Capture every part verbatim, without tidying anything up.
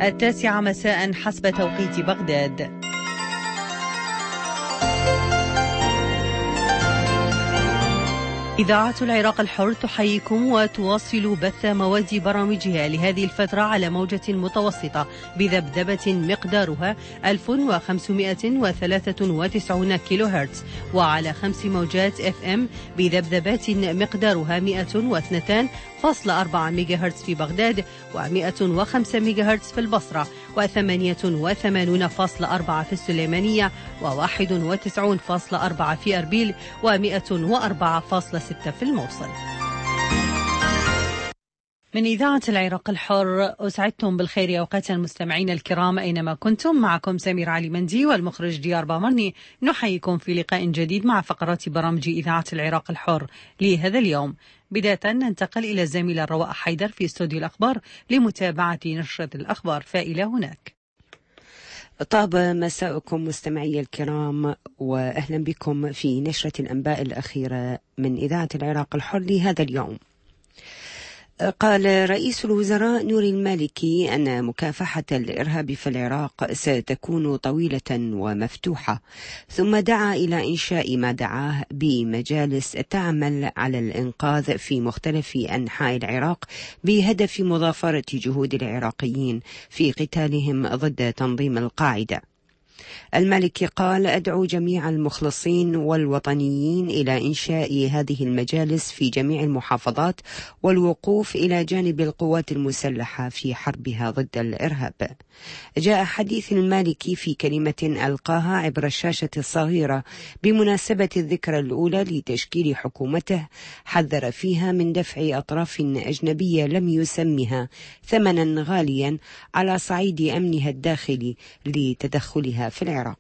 التاسعة مساء حسب توقيت بغداد. إذاعة العراق الحر تحييكم وتواصل بث مواد برامجها لهذه الفترة على موجة متوسطة بذبذبة مقدارها ألف وخمسمائة وثلاثة وتسعين كيلو هرتز، وعلى خمس موجات اف ام بذبذبات مقدارها مئة واثنين فاصلة أربعة ميجا هرتز في بغداد، ومئة وخمسة ميجا هرتز في البصرة، وثمانية وثمانين فاصلة أربعة في السليمانية، وواحد وتسعين فاصلة أربعة في أربيل، ومئة وأربعة فاصلة ستة في الموصل. من إذاعة العراق الحر أسعدتم بالخير يا أوقات المستمعين الكرام أينما كنتم. معكم سمير علي مندي والمخرج ديار بامرني، نحييكم في لقاء جديد مع فقرات برامج إذاعة العراق الحر لهذا اليوم. بداية ننتقل إلى الزميلة رواء حيدر في استوديو الأخبار لمتابعة نشرة الأخبار. فإلى هناك. طاب مساءكم مستمعي الكرام، وأهلا بكم في نشرة الأنباء الأخيرة من إذاعة العراق الحر لهذا اليوم. قال رئيس الوزراء نوري المالكي أن مكافحة الإرهاب في العراق ستكون طويلة ومفتوحة، ثم دعا إلى إنشاء ما دعاه بمجالس تعمل على الإنقاذ في مختلف أنحاء العراق بهدف مضافرة جهود العراقيين في قتالهم ضد تنظيم القاعدة. المالكي قال: أدعو جميع المخلصين والوطنيين إلى إنشاء هذه المجالس في جميع المحافظات والوقوف إلى جانب القوات المسلحة في حربها ضد الإرهاب. جاء حديث المالكي في كلمة ألقاها عبر الشاشة الصغيرة بمناسبة الذكرى الأولى لتشكيل حكومته، حذر فيها من دفع أطراف أجنبية لم يسمها ثمنا غاليا على صعيد أمنها الداخلي لتدخلها في العراق.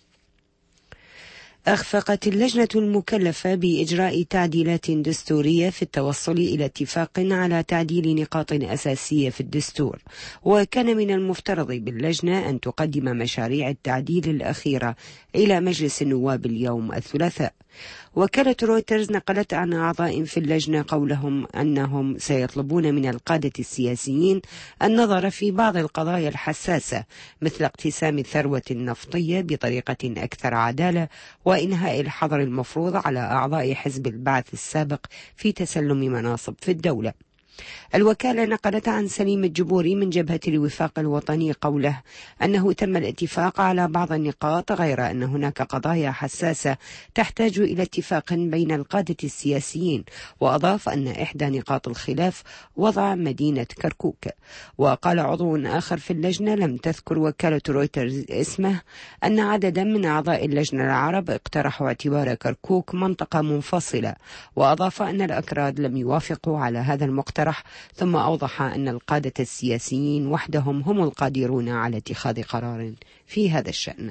أخفقت اللجنة المكلفة بإجراء تعديلات دستورية في التوصل إلى اتفاق على تعديل نقاط أساسية في الدستور، وكان من المفترض باللجنة أن تقدم مشاريع التعديل الأخيرة إلى مجلس النواب اليوم الثلاثاء. وكالة رويترز نقلت عن أعضاء في اللجنة قولهم أنهم سيطلبون من القادة السياسيين النظر في بعض القضايا الحساسة مثل اقتسام الثروة النفطية بطريقة أكثر عدالة، وإنهاء الحظر المفروض على أعضاء حزب البعث السابق في تسلم مناصب في الدولة. الوكالة نقلت عن سليم الجبوري من جبهة الوفاق الوطني قوله أنه تم الاتفاق على بعض النقاط، غير أن هناك قضايا حساسة تحتاج إلى اتفاق بين القادة السياسيين، وأضاف أن إحدى نقاط الخلاف وضع مدينة كركوك. وقال عضو آخر في اللجنة لم تذكر وكالة رويترز اسمه أن عددا من أعضاء اللجنة العرب اقترحوا اعتبار كركوك منطقة منفصلة، وأضاف أن الأكراد لم يوافقوا على هذا المقترح، ثم أوضح أن القادة السياسيين وحدهم هم القادرون على اتخاذ قرار في هذا الشأن.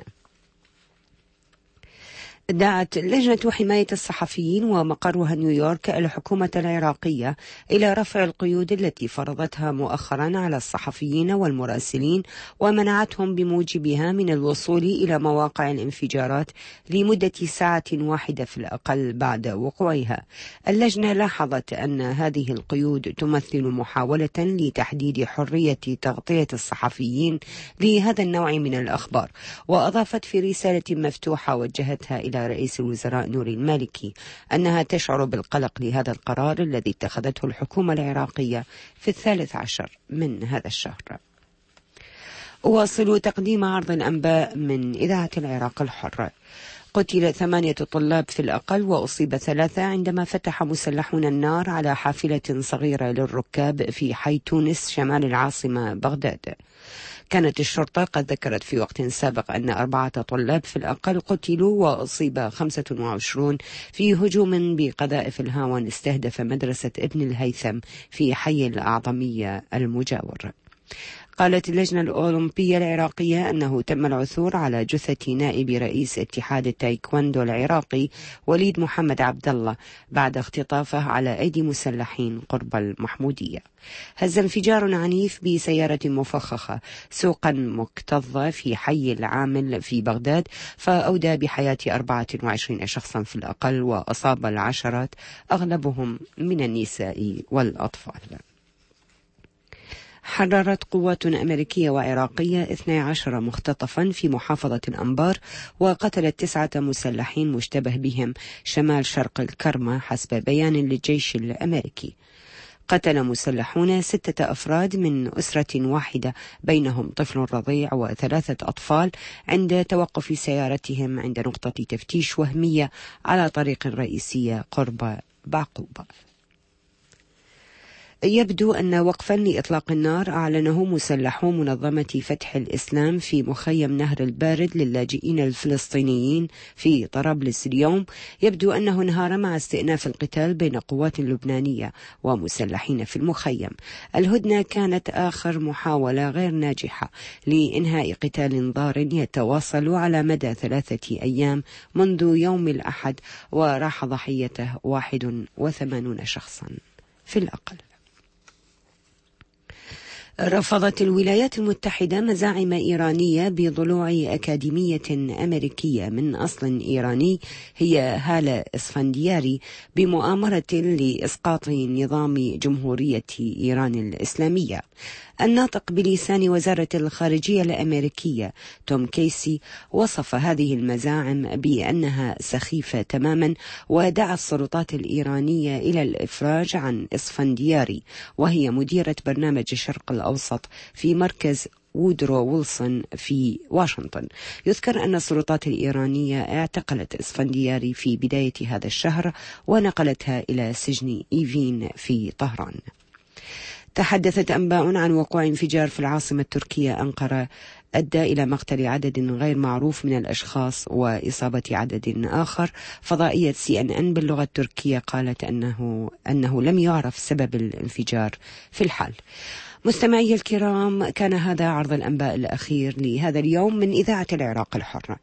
دعت لجنة حماية الصحفيين ومقرها نيويورك الحكومة العراقية إلى رفع القيود التي فرضتها مؤخرا على الصحفيين والمراسلين ومنعتهم بموجبها من الوصول إلى مواقع الانفجارات لمدة ساعة واحدة في الأقل بعد وقوعها. اللجنة لاحظت أن هذه القيود تمثل محاولة لتحديد حرية تغطية الصحفيين لهذا النوع من الأخبار، وأضافت في رسالة مفتوحة وجهتها إلى رئيس الوزراء نوري المالكي أنها تشعر بالقلق لهذا القرار الذي اتخذته الحكومة العراقية في الثالث عشر من هذا الشهر. أواصل تقديم عرض الأنباء من إذاعة العراق الحر. قتل ثمانية طلاب في الأقل وأصيب ثلاثة عندما فتح مسلحون النار على حافلة صغيرة للركاب في حي تونس شمال العاصمة بغداد. كانت الشرطة قد ذكرت في وقت سابق أن أربعة طلاب في الأقل قتلوا وأصيب خمسة وعشرون في هجوم بقذائف الهاون استهدف مدرسة ابن الهيثم في حي الأعظمية المجاور. قالت اللجنة الأولمبية العراقية أنه تم العثور على جثة نائب رئيس اتحاد التايكوندو العراقي وليد محمد عبد الله بعد اختطافه على أيدي مسلحين قرب المحمودية. هز انفجار عنيف بسيارة مفخخة سوقا مكتظة في حي العامل في بغداد فأودى بحياة أربعة وعشرين شخصا في الأقل، وأصاب العشرات أغلبهم من النساء والأطفال. حررت قوات أمريكية وعراقية اثني عشر مختطفا في محافظة الأنبار وقتلت تسعة مسلحين مشتبه بهم شمال شرق الكرمة حسب بيان للجيش الأمريكي. قتل مسلحون ستة أفراد من أسرة واحدة بينهم طفل رضيع وثلاثة أطفال عند توقف سيارتهم عند نقطة تفتيش وهمية على طريق رئيسية قرب بعقوبة. يبدو أن وقفا لإطلاق النار أعلنه مسلحو منظمة فتح الإسلام في مخيم نهر البارد للاجئين الفلسطينيين في طرابلس اليوم، يبدو أنه انهار مع استئناف القتال بين قوات لبنانية ومسلحين في المخيم. الهدنة كانت آخر محاولة غير ناجحة لإنهاء قتال ضار يتواصل على مدى ثلاثة أيام منذ يوم الأحد، وراح ضحيته واحد وثمانون شخصا في الأقل. رفضت الولايات المتحدة مزاعم إيرانية بضلوع أكاديمية أمريكية من أصل إيراني هي هالة إسفندياري بمؤامرة لإسقاط نظام جمهورية إيران الإسلامية. الناطق بلسان وزارة الخارجية الأمريكية توم كيسي وصف هذه المزاعم بأنها سخيفة تماما، ودعا السلطات الإيرانية إلى الإفراج عن إسفندياري وهي مديرة برنامج الشرق الأوسط في مركز وودرو ويلسون في واشنطن. يذكر أن السلطات الإيرانية اعتقلت إسفندياري في بداية هذا الشهر ونقلتها إلى سجن إيفين في طهران. تحدثت أنباء عن وقوع انفجار في العاصمة التركية أنقرة أدى إلى مقتل عدد غير معروف من الأشخاص وإصابة عدد آخر. فضائية سي أن أن باللغة التركية قالت أنه, أنه لم يعرف سبب الانفجار في الحال. مستمعي الكرام، كان هذا عرض الأنباء الأخير لهذا اليوم من إذاعة العراق الحرة.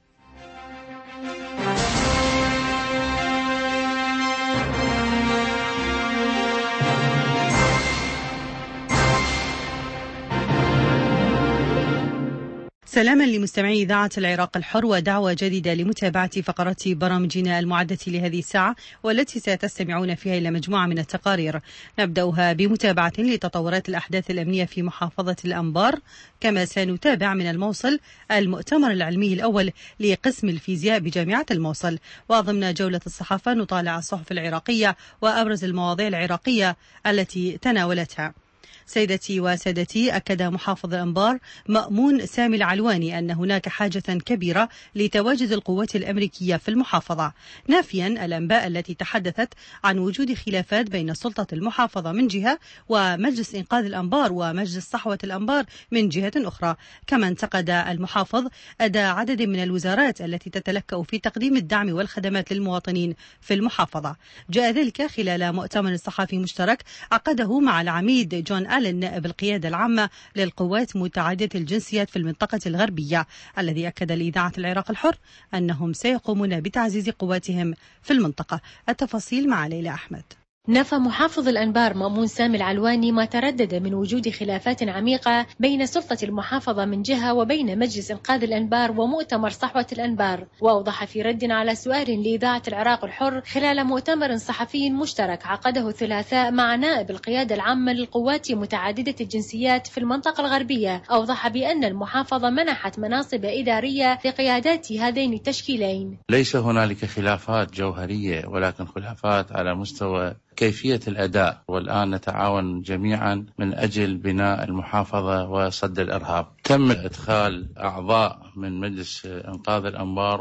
سلاما لمستمعي إذاعة العراق الحر، ودعوة جديدة لمتابعة فقرات برامجنا المعدة لهذه الساعة والتي ستستمعون فيها إلى مجموعة من التقارير. نبدأها بمتابعة لتطورات الأحداث الأمنية في محافظة الأنبار، كما سنتابع من الموصل المؤتمر العلمي الأول لقسم الفيزياء بجامعة الموصل، وضمن جولة الصحافة نطالع الصحف العراقية وأبرز المواضيع العراقية التي تناولتها. سيدتي وسادتي، أكد محافظ الأنبار مأمون سامي العلواني أن هناك حاجة كبيرة لتواجد القوات الأمريكية في المحافظة، نافيا الأنباء التي تحدثت عن وجود خلافات بين سلطة المحافظة من جهة ومجلس إنقاذ الأنبار ومجلس صحوة الأنبار من جهة أخرى. كما انتقد المحافظ أداء عدد من الوزارات التي تتلكأ في تقديم الدعم والخدمات للمواطنين في المحافظة. جاء ذلك خلال مؤتمر صحفي مشترك عقده مع العميد جون آلن نائب القيادة العامة للقوات متعددة الجنسيات في المنطقة الغربية، الذي أكد لإذاعة العراق الحر أنهم سيقومون بتعزيز قواتهم في المنطقة. التفاصيل مع ليلى أحمد. نفى محافظ الأنبار مأمون سامي العلواني ما تردد من وجود خلافات عميقة بين سلطة المحافظة من جهة وبين مجلس إنقاذ الأنبار ومؤتمر صحوة الأنبار، وأوضح في رد على سؤال لإذاعة العراق الحر خلال مؤتمر صحفي مشترك عقده الثلاثاء مع نائب القيادة العامة للقوات متعددة الجنسيات في المنطقة الغربية، أوضح بأن المحافظة منحت مناصب إدارية لقيادات هذين التشكيلين. ليس هنالك خلافات جوهرية، ولكن خلافات على مستوى كيفية الأداء، والآن نتعاون جميعا من أجل بناء المحافظة وصد الإرهاب. تم إدخال أعضاء من مجلس إنقاذ الأنبار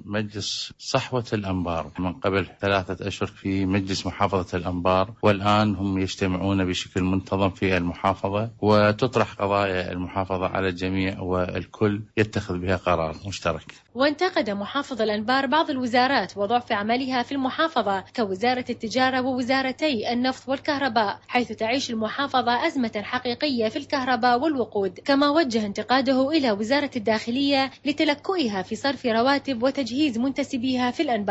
ومجلس صحوة الأنبار من قبل ثلاثة أشهر في مجلس محافظة الأنبار، والآن هم يجتمعون بشكل منتظم في المحافظة وتطرح قضايا المحافظة على الجميع والكل يتخذ بها قرار مشترك. وانتقد محافظ الأنبار بعض الوزارات وضعف عملها في المحافظة كوزارة التجارة ووزارتي النفط والكهرباء، حيث تعيش المحافظة أزمة حقيقية في الكهرباء والوقود. كما وجه انتقاده إلى وزارة الداخلية لتلكؤها في صرف رواتب وتجهيز منتسبيها في الأنبار.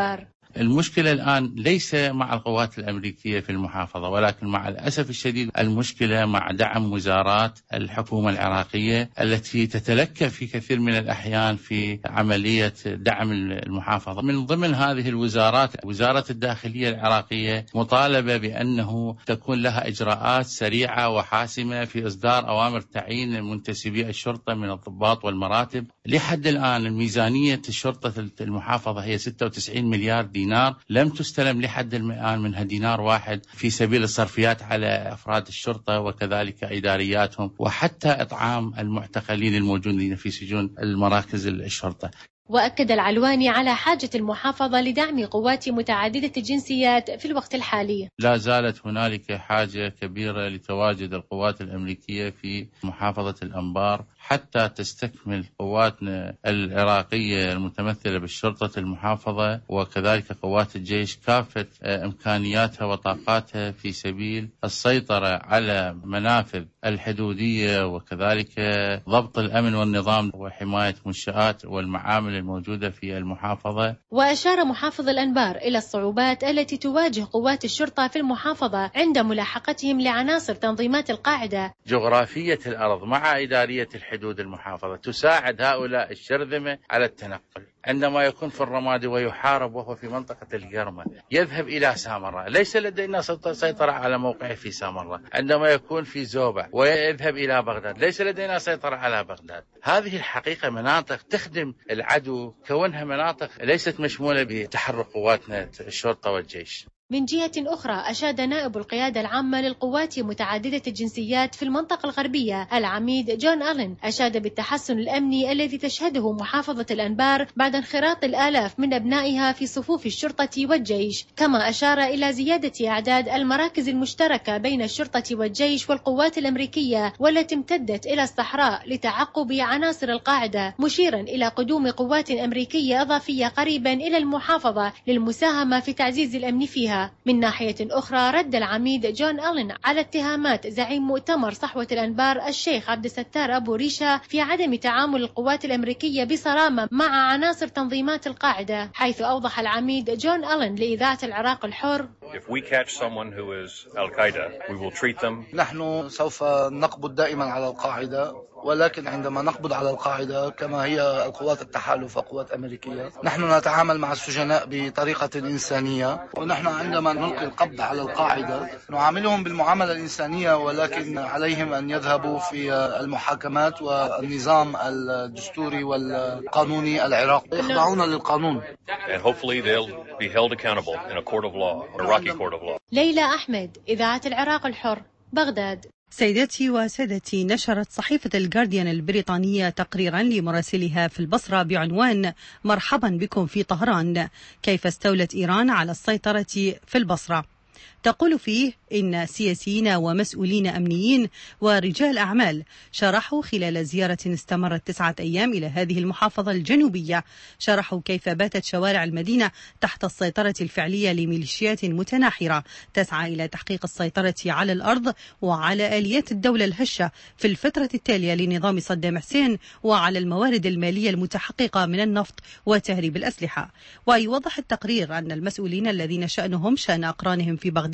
المشكلة الآن ليس مع القوات الأمريكية في المحافظة، ولكن مع الأسف الشديد المشكلة مع دعم وزارات الحكومة العراقية التي تتلكأ في كثير من الأحيان في عملية دعم المحافظة. من ضمن هذه الوزارات وزارة الداخلية العراقية مطالبة بأنه تكون لها إجراءات سريعة وحاسمة في إصدار أوامر تعيين منتسبي الشرطة من الضباط والمراتب. لحد الآن ميزانية الشرطة المحافظة هي ستة وتسعين مليار دينار، لم تستلم لحد الآن منها دينار واحد في سبيل الصرفيات على أفراد الشرطة وكذلك إدارياتهم وحتى إطعام المعتقلين الموجودين في سجون المراكز الشرطة. وأكد العلواني على حاجة المحافظة لدعم قوات متعددة الجنسيات في الوقت الحالي. لا زالت هنالك حاجة كبيرة لتواجد القوات الأمريكية في محافظة الأنبار حتى تستكمل قواتنا العراقية المتمثلة بالشرطة المحافظة وكذلك قوات الجيش كافة إمكانياتها وطاقاتها في سبيل السيطرة على منافذ الحدودية وكذلك ضبط الأمن والنظام وحماية منشآت والمعامل الموجودة في المحافظة. وأشار محافظ الأنبار إلى الصعوبات التي تواجه قوات الشرطة في المحافظة عند ملاحقتهم لعناصر تنظيمات القاعدة. جغرافية الأرض مع إدارية الحدود المحافظة تساعد هؤلاء الشرذمة على التنقل. عندما يكون في الرمادي ويحارب وهو في منطقة القرمة يذهب إلى سامرة، ليس لدينا سيطرة على موقعه في سامرة. عندما يكون في زوبع ويذهب إلى بغداد ليس لدينا سيطرة على بغداد. هذه الحقيقة مناطق تخدم العدو كونها مناطق ليست مشمولة بتحرك قواتنا الشرطة والجيش. من جهة أخرى أشاد نائب القيادة العامة للقوات متعددة الجنسيات في المنطقة الغربية العميد جون ألين أشاد بالتحسن الأمني الذي تشهده محافظة الأنبار بعد انخراط الآلاف من أبنائها في صفوف الشرطة والجيش، كما أشار إلى زيادة أعداد المراكز المشتركة بين الشرطة والجيش والقوات الأمريكية والتي امتدت إلى الصحراء لتعقب عناصر القاعدة، مشيرا إلى قدوم قوات أمريكية إضافية قريبا إلى المحافظة للمساهمة في تعزيز الأمن فيها. من ناحية أخرى رد العميد جون ألين على اتهامات زعيم مؤتمر صحوة الأنبار الشيخ عبد الستار أبو ريشة في عدم تعامل القوات الأمريكية بصرامة مع عناصر تنظيمات القاعدة، حيث أوضح العميد جون ألين لإذاعة العراق الحر: If we catch someone who is Al-Qaeda, we will treat them. نحن سوف نقبض دائما على القاعدة، ولكن عندما نقبض على القاعدة كما هي القوات التحالف وقوات أمريكية نحن نتعامل مع السجناء بطريقة إنسانية، ونحن عندما نلقي القبض على القاعدة نعاملهم بالمعاملة الإنسانية، ولكن عليهم أن يذهبوا في المحاكمات والنظام الدستوري والقانوني العراقي، يخضعون للقانون. And hopefully they'll be held accountable in a court of law, a Iraqi court of law. ليلى أحمد، إذاعة العراق الحر، بغداد. سيداتي وسادتي، نشرت صحيفة الجارديان البريطانية تقريرا لمراسلها في البصرة بعنوان مرحبا بكم في طهران، كيف استولت إيران على السيطرة في البصرة. تقول فيه إن سياسيين ومسؤولين أمنيين ورجال أعمال شرحوا خلال زيارة استمرت تسعة أيام إلى هذه المحافظة الجنوبية، شرحوا كيف باتت شوارع المدينة تحت السيطرة الفعلية لميليشيات متناحرة تسعى إلى تحقيق السيطرة على الأرض وعلى آليات الدولة الهشة في الفترة التالية لنظام صدام حسين وعلى الموارد المالية المتحققة من النفط وتهريب الأسلحة. ويوضح التقرير أن المسؤولين الذين شأنهم شأن أقرانهم في بغداد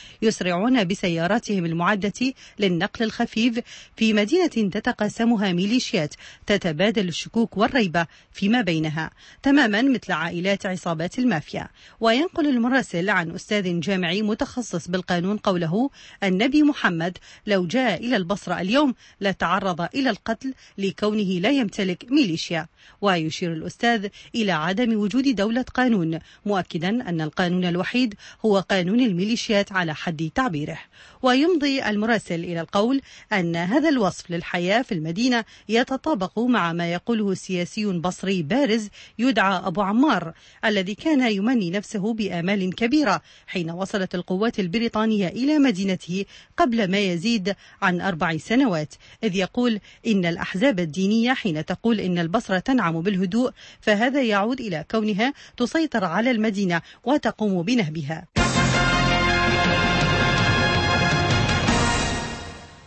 يسرعون بسياراتهم المعدة للنقل الخفيف في مدينة تتقاسمها ميليشيات تتبادل الشكوك والريبة فيما بينها تماما مثل عائلات عصابات المافيا. وينقل المراسل عن أستاذ جامعي متخصص بالقانون قوله: النبي محمد لو جاء إلى البصرة اليوم لتعرض إلى القتل لكونه لا يمتلك ميليشيا. ويشير الأستاذ إلى عدم وجود دولة قانون، مؤكدا أن القانون الوحيد هو قانون الميليشيات على حد تعبيره. ويمضي المراسل إلى القول أن هذا الوصف للحياة في المدينة يتطابق مع ما يقوله سياسي بصري بارز يدعى أبو عمار، الذي كان يمني نفسه بآمال كبيرة حين وصلت القوات البريطانية إلى مدينته قبل ما يزيد عن أربع سنوات، إذ يقول إن الأحزاب الدينية حين تقول إن البصرة تنعم بالهدوء فهذا يعود إلى كونها تسيطر على المدينة وتقوم بنهبها.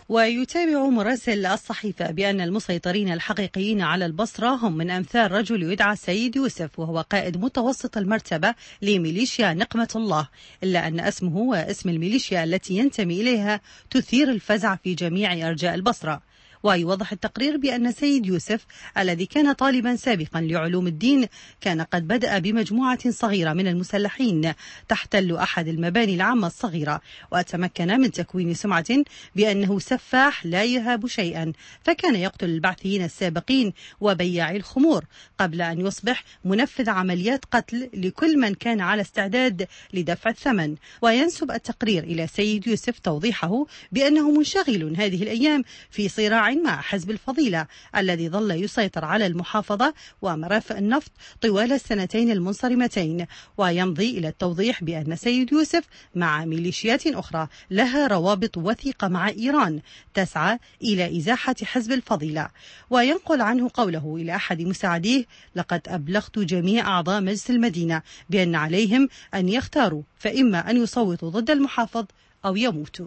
ويتابع مراسل الصحيفة بأن المسيطرين الحقيقيين على البصرة هم من أمثال رجل يدعى سيد يوسف، وهو قائد متوسط المرتبة لميليشيا نقمة الله، إلا أن اسمه واسم الميليشيا التي ينتمي إليها تثير الفزع في جميع أرجاء البصرة. ويوضح التقرير بأن سيد يوسف الذي كان طالبا سابقا لعلوم الدين كان قد بدأ بمجموعة صغيرة من المسلحين تحتل أحد المباني العامة الصغيرة، وتمكن من تكوين سمعة بأنه سفاح لا يهاب شيئا، فكان يقتل البعثيين السابقين وبياعي الخمور قبل أن يصبح منفذ عمليات قتل لكل من كان على استعداد لدفع الثمن. وينسب التقرير إلى سيد يوسف توضيحه بأنه منشغل هذه الأيام في صراع مع حزب الفضيلة الذي ظل يسيطر على المحافظة ومرافق النفط طوال السنتين المنصرمتين. ويمضي إلى التوضيح بأن سيد يوسف مع ميليشيات أخرى لها روابط وثيقة مع إيران تسعى إلى إزاحة حزب الفضيلة. وينقل عنه قوله إلى أحد مساعديه: لقد أبلغت جميع أعضاء مجلس المدينة بأن عليهم أن يختاروا، فإما أن يصوتوا ضد المحافظ أو يموتوا.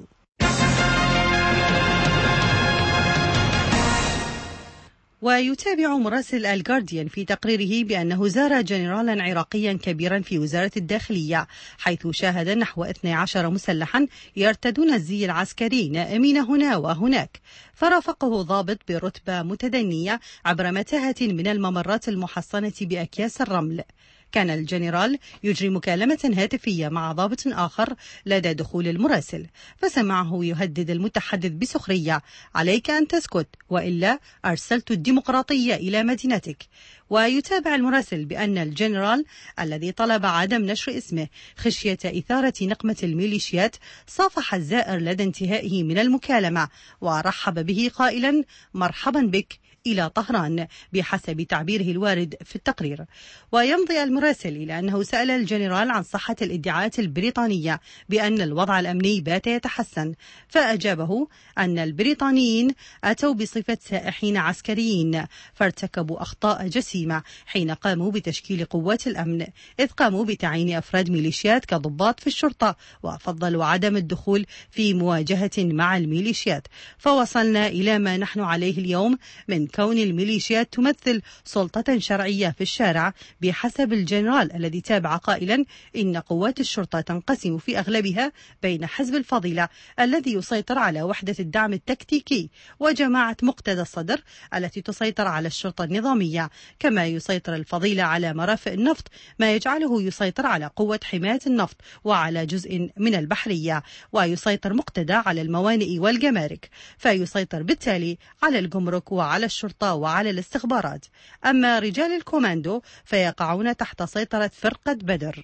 ويتابع مراسل الجارديان في تقريره بأنه زار جنرالا عراقيا كبيرا في وزارة الداخلية، حيث شاهد نحو اثني عشر مسلحا يرتدون الزي العسكري نائمين هنا وهناك، فرافقه ضابط برتبة متدنية عبر متاهة من الممرات المحصنة بأكياس الرمل. كان الجنرال يجري مكالمة هاتفية مع ضابط آخر لدى دخول المراسل، فسمعه يهدد المتحدث بسخرية: عليك أن تسكت وإلا أرسلت الديمقراطية إلى مدينتك. ويتابع المراسل بأن الجنرال الذي طلب عدم نشر اسمه خشية إثارة نقمة الميليشيات صافح الزائر لدى انتهائه من المكالمة ورحب به قائلا: مرحبا بك إلى طهران، بحسب تعبيره الوارد في التقرير. ويمضي المراسل إلى أنه سأل الجنرال عن صحة الادعاءات البريطانية بأن الوضع الأمني بات يتحسن، فأجابه أن البريطانيين أتوا بصفة سائحين عسكريين فارتكبوا أخطاء جسيمة حين قاموا بتشكيل قوات الأمن، إذ قاموا بتعيين أفراد ميليشيات كضباط في الشرطة وفضلوا عدم الدخول في مواجهة مع الميليشيات، فوصلنا إلى ما نحن عليه اليوم من كون الميليشيات تمثل سلطة شرعية في الشارع، بحسب الجنرال الذي تابع قائلا: إن قوات الشرطة تنقسم في أغلبها بين حزب الفضيلة الذي يسيطر على وحدة الدعم التكتيكي وجماعة مقتدى الصدر التي تسيطر على الشرطة النظامية، كما يسيطر الفضيلة على مرافق النفط ما يجعله يسيطر على قوة حماية النفط وعلى جزء من البحرية، ويسيطر مقتدى على الموانئ والجمارك، فيسيطر بالتالي على الجمرك وعلى الشرطة وعلى الاستخبارات. أما رجال الكوماندو فيقعون تحت سيطرة فرقة بدر.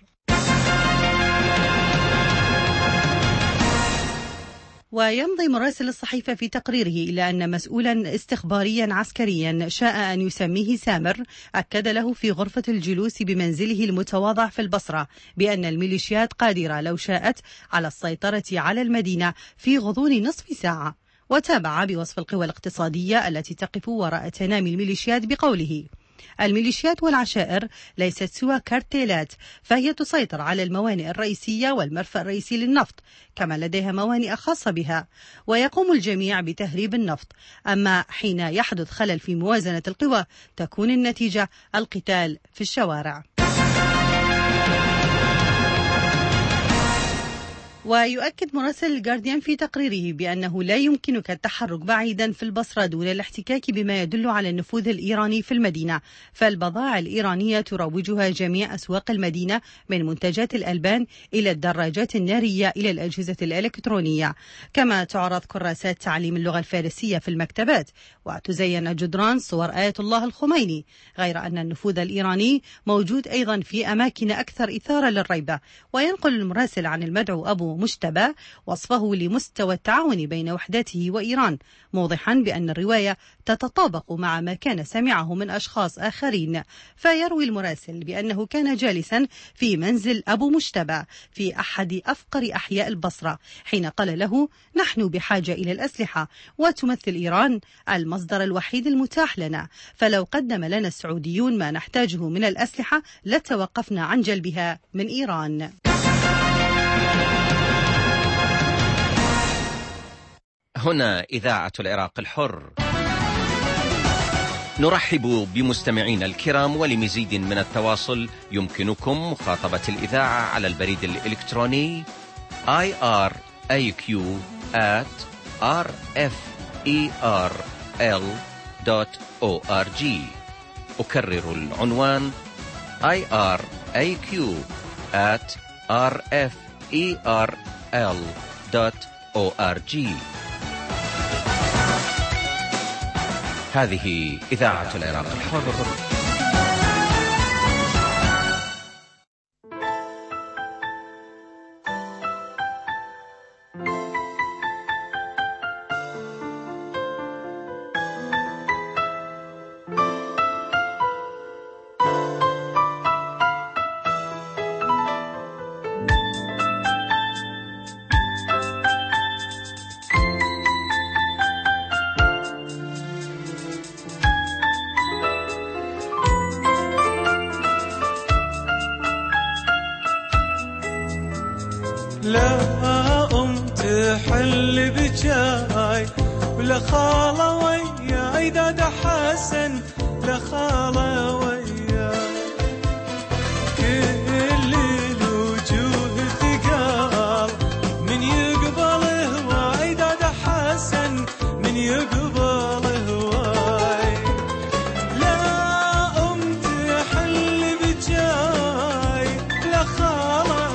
ويمضي مراسل الصحيفة في تقريره إلى أن مسؤولا استخباريا عسكريا شاء أن يسميه سامر أكد له في غرفة الجلوس بمنزله المتواضع في البصرة بأن الميليشيات قادرة لو شاءت على السيطرة على المدينة في غضون نصف ساعة. وتابع بوصف القوى الاقتصادية التي تقف وراء تنامي الميليشيات بقوله: الميليشيات والعشائر ليست سوى كارتيلات، فهي تسيطر على الموانئ الرئيسية والمرفأ الرئيسي للنفط، كما لديها موانئ خاصة بها، ويقوم الجميع بتهريب النفط. أما حين يحدث خلل في موازنة القوى تكون النتيجة القتال في الشوارع. ويؤكد مراسل الجارديان في تقريره بأنه لا يمكنك التحرك بعيدا في البصرة دون الاحتكاك بما يدل على النفوذ الإيراني في المدينة، فالبضائع الإيرانية تروجها جميع أسواق المدينة من منتجات الألبان إلى الدراجات النارية إلى الأجهزة الإلكترونية، كما تعرض كراسات تعليم اللغة الفارسية في المكتبات، وتزين جدران صور آية الله الخميني، غير أن النفوذ الإيراني موجود أيضا في أماكن أكثر إثارة للريبة. وينقل المراسل عن المدعو أبو مجتبى وصفه لمستوى التعاون بين وحداته وإيران، موضحا بأن الرواية تتطابق مع ما كان سمعه من أشخاص آخرين. فيروي المراسل بأنه كان جالسا في منزل أبو مجتبى في أحد أفقر أحياء البصرة حين قال له: نحن بحاجة إلى الأسلحة، وتمثل إيران المصدر الوحيد المتاح لنا، فلو قدم لنا السعوديون ما نحتاجه من الأسلحة لتوقفنا عن جلبها من إيران. هنا إذاعة العراق الحر. نرحب بمستمعينا الكرام، ولمزيد من التواصل يمكنكم مخاطبة الإذاعة على البريد الإلكتروني آي آر إيه كيو آت آر إف إي آر إل دوت أو آر جي. أكرر العنوان آي آر إيه كيو آت آر إف إي آر إل دوت أو آر جي. هذه إذاعة العراق الحر. لا أم تحل بجاي ولا خالة وياي داد حسن، لا خالة وياي كل الوجوه ثقال من يقبل هواي داد حسن من يقبل هواي. لا أم تحل بجاي لا خالة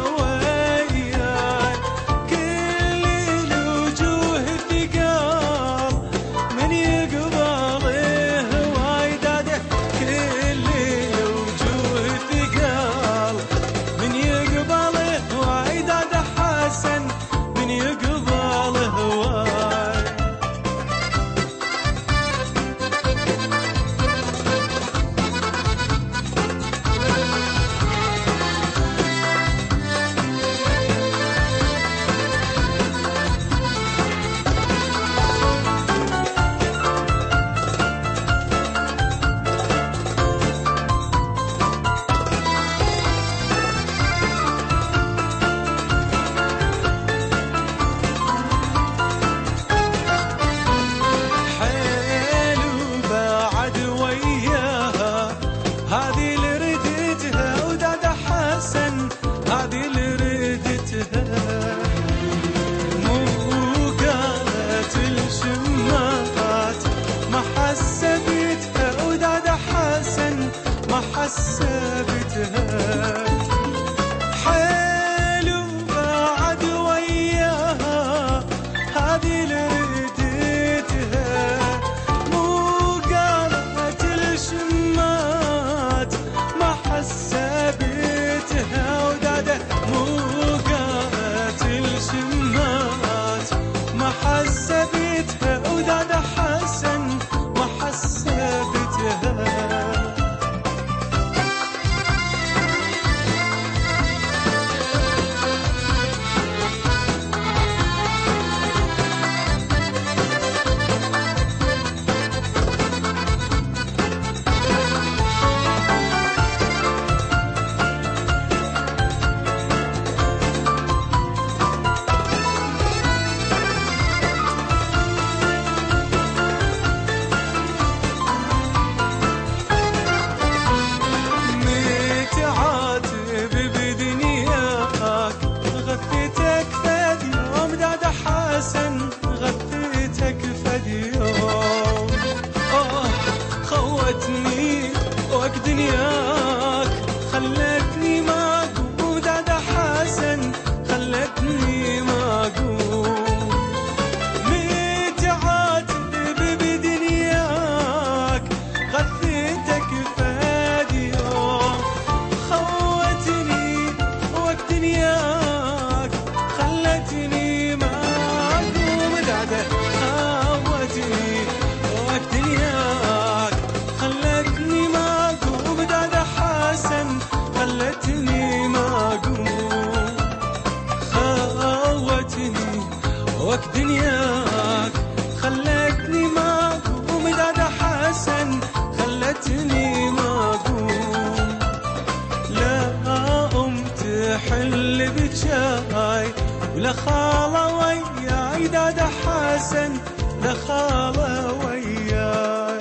لخاله وياي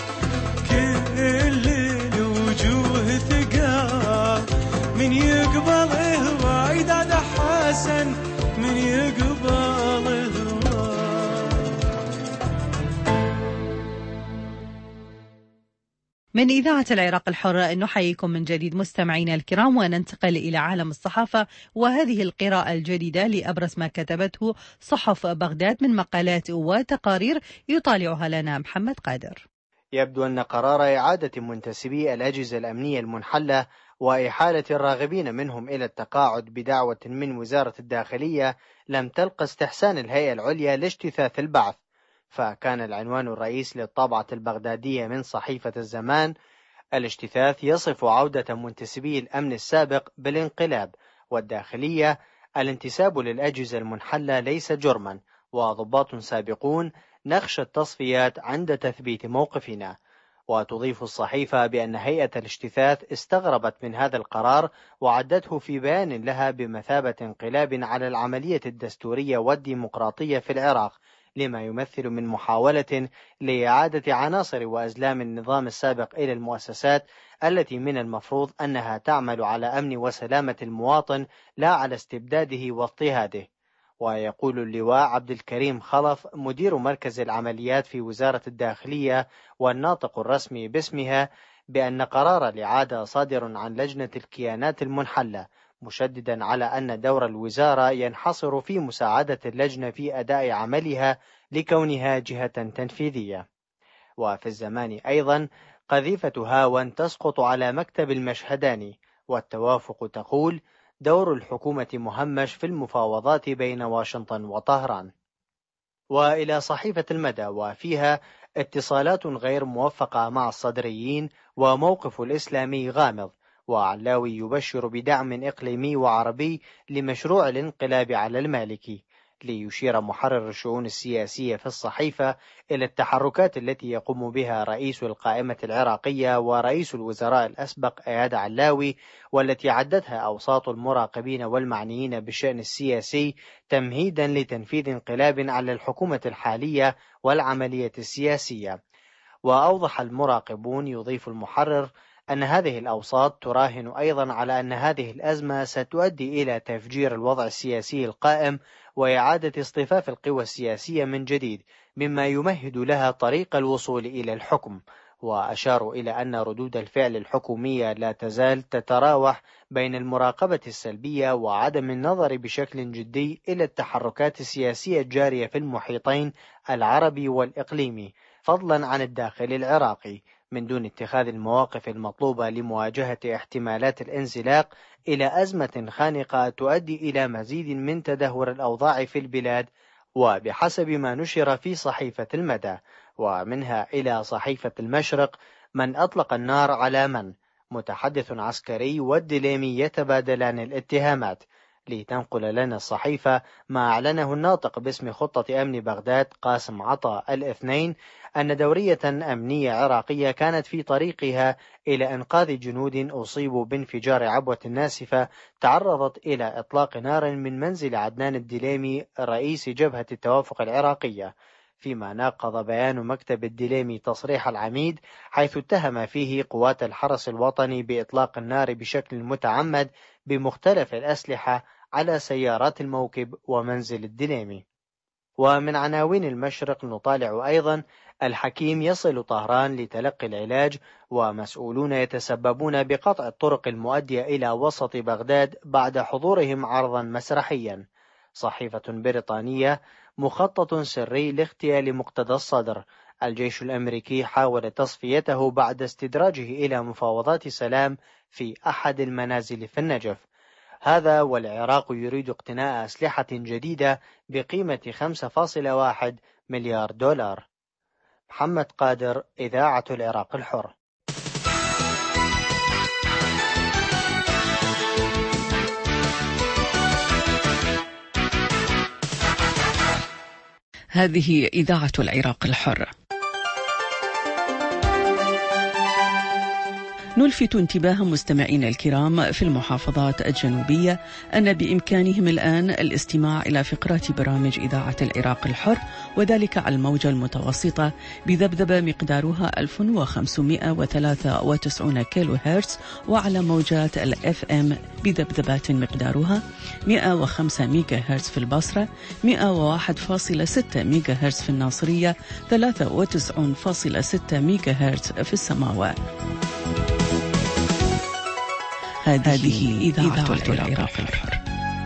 كل الوجوه ثقال من يقبل هواي دادا حسن من يقبل هواي. من إذاعة العراق الحرة نحييكم من جديد مستمعينا الكرام، وننتقل إلى عالم الصحافة وهذه القراءة الجديدة لأبرز ما كتبته صحف بغداد من مقالات وتقارير يطالعها لنا محمد قادر. يبدو أن قرار إعادة منتسبي الأجهزة الأمنية المنحلة وإحالة الراغبين منهم إلى التقاعد بدعوة من وزارة الداخلية لم تلق استحسان الهيئة العليا لاجتثاث البعث، فكان العنوان الرئيس للطابعة البغدادية من صحيفة الزمان: الاجتثاث يصف عودة منتسبي الأمن السابق بالانقلاب، والداخلية: الانتساب للأجهزة المنحلة ليس جرما، وضباط سابقون نخشى التصفيات عند تثبيت موقفنا. وتضيف الصحيفة بأن هيئة الاجتثاث استغربت من هذا القرار وعدته في بيان لها بمثابة انقلاب على العملية الدستورية والديمقراطية في العراق، لما يمثل من محاولة لإعادة عناصر وأزلام النظام السابق إلى المؤسسات التي من المفروض أنها تعمل على أمن وسلامة المواطن لا على استبداده واضطهاده. ويقول اللواء عبد الكريم خلف مدير مركز العمليات في وزارة الداخلية والناطق الرسمي باسمها بأن قرار الإعادة صادر عن لجنة الكيانات المنحلة، مشددا على أن دور الوزارة ينحصر في مساعدة اللجنة في أداء عملها لكونها جهة تنفيذية. وفي الزمان أيضا: قذيفة هاون تسقط على مكتب المشهداني، والتوافق تقول: دور الحكومة مهمش في المفاوضات بين واشنطن وطهران. وإلى صحيفة المدى وفيها: اتصالات غير موفقة مع الصدريين وموقف الإسلامي غامض، وعلاوي يبشر بدعم إقليمي وعربي لمشروع الانقلاب على المالكي، ليشير محرر الشؤون السياسية في الصحيفة إلى التحركات التي يقوم بها رئيس القائمة العراقية ورئيس الوزراء الأسبق إياد علاوي، والتي عدتها أوساط المراقبين والمعنيين بالشأن السياسي تمهيدا لتنفيذ انقلاب على الحكومة الحالية والعملية السياسية. وأوضح المراقبون، يضيف المحرر، أن هذه الأوساط تراهن أيضا على أن هذه الأزمة ستؤدي إلى تفجير الوضع السياسي القائم وإعادة اصطفاف القوى السياسية من جديد، مما يمهد لها طريق الوصول إلى الحكم. وأشاروا إلى أن ردود الفعل الحكومية لا تزال تتراوح بين المراقبة السلبية وعدم النظر بشكل جدي إلى التحركات السياسية الجارية في المحيطين العربي والإقليمي، فضلا عن الداخل العراقي، من دون اتخاذ المواقف المطلوبة لمواجهة احتمالات الانزلاق إلى أزمة خانقة تؤدي إلى مزيد من تدهور الأوضاع في البلاد. وبحسب ما نشر في صحيفة المدى ومنها إلى صحيفة المشرق: من أطلق النار على من؟ متحدث عسكري والدليمي يتبادلان الاتهامات. لتنقل لنا الصحيفة ما أعلنه الناطق باسم خطة أمن بغداد قاسم عطا الاثنين، أن دورية أمنية عراقية كانت في طريقها إلى إنقاذ جنود أصيبوا بانفجار عبوة ناسفة تعرضت إلى إطلاق نار من منزل عدنان الدليمي رئيس جبهة التوافق العراقية، فيما ناقض بيان مكتب الدليمي تصريح العميد حيث اتهم فيه قوات الحرس الوطني بإطلاق النار بشكل متعمد بمختلف الأسلحة على سيارات الموكب ومنزل الدليمي. ومن عناوين المشرق نطالع أيضا: الحكيم يصل طهران لتلقي العلاج، ومسؤولون يتسببون بقطع الطرق المؤدية إلى وسط بغداد بعد حضورهم عرضا مسرحيا. صحيفة بريطانية: مخطط سري لاغتيال مقتدى الصدر، الجيش الأمريكي حاول تصفيته بعد استدراجه إلى مفاوضات سلام في أحد المنازل في النجف. هذا والعراق يريد اقتناء أسلحة جديدة بقيمة خمسة فاصلة واحد مليار دولار. محمد قادر، إذاعة العراق الحر. هذه إذاعة العراق الحر. نلفت انتباه مستمعينا الكرام في المحافظات الجنوبية أن بإمكانهم الآن الاستماع إلى فقرات برامج إذاعة العراق الحر، وذلك على الموجة المتوسطة بذبذبة مقدارها ألف وخمسمائة وثلاثة وتسعين كيلو هرتز، وعلى موجات الإف إم بذبذبات مقدارها مئة وخمسة ميجا هرتز في البصرة، مئة وواحد فاصلة ستة ميجا هرتز في الناصرية، ثلاثة وتسعين فاصلة ستة ميجا هرتز في السماوات. هذه إذاعة العراق الحر.